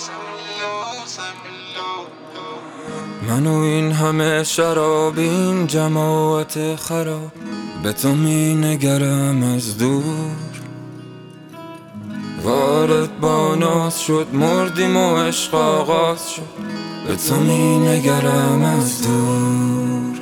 من و این همه شراب، این جماعت خراب، به تو می نگرم از دور. وارد با ناز شد، مردیم و عشق آغاز شد، به تو می نگرم از دور.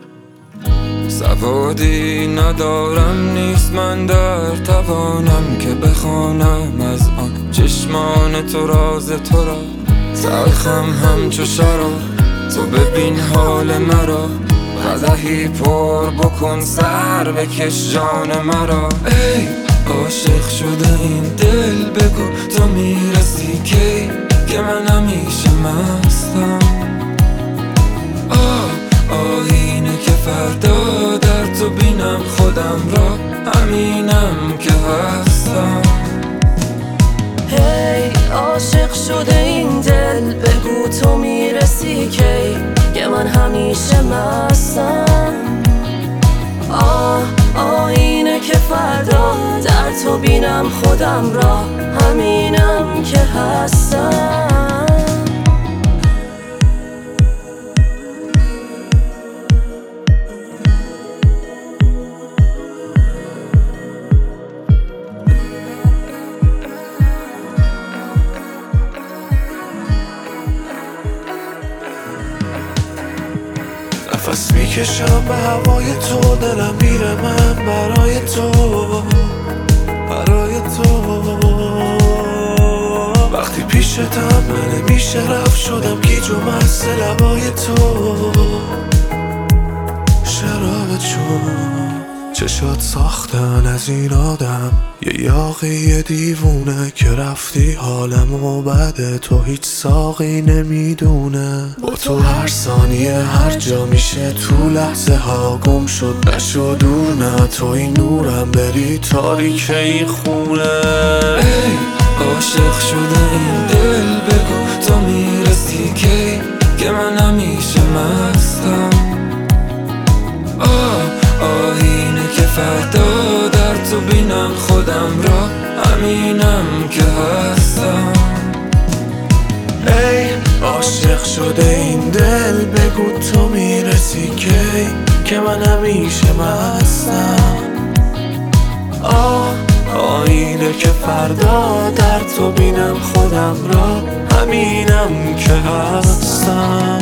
سوادی ندارم، نیست من در توانم که بخوانم از آن چشمان تو راز تو را. تلخم همچو شراب، تو ببین حال مرا، قدحی پر بکن سر بکش جان مرا. ای عاشق شده این دل، بگو تو میرسی کی که من همیشه مستم. آینه که فردا در تو بینم خودم را، همینم که هستم. هی عاشق شده این دل، بگو تو میرسی کی که من همیشه مستم. آینه که فردا در تو بینم خودم را، همینم که هستم. نفس میکشم به هوای تو، دلم میره من برای تو، برای تو. وقتی پیشتم من نمیشه رفت، شدم گیج و مست لبای تو. شراب چون چشات ساختن از این آدم، یه یاقی دیوونه که رفتی حالمو بده، تو هیچ ساقی نمیدونه. با تو هر ثانیه هر جا میشه، تو لحظه ها گم شد نشو دور. نه تو این نورم بری تاریک این خونه. ای عاشق شده این دل، بگو تو میرسی کی که من همیشه مستم. آینه که فردا در تو بینم خودم را، همینم که هستم. ای عاشق شده این دل، بگو تو میرسی کی که من همیشه مستم. آینه که فردا در تو بینم خودم را، همینم که هستم.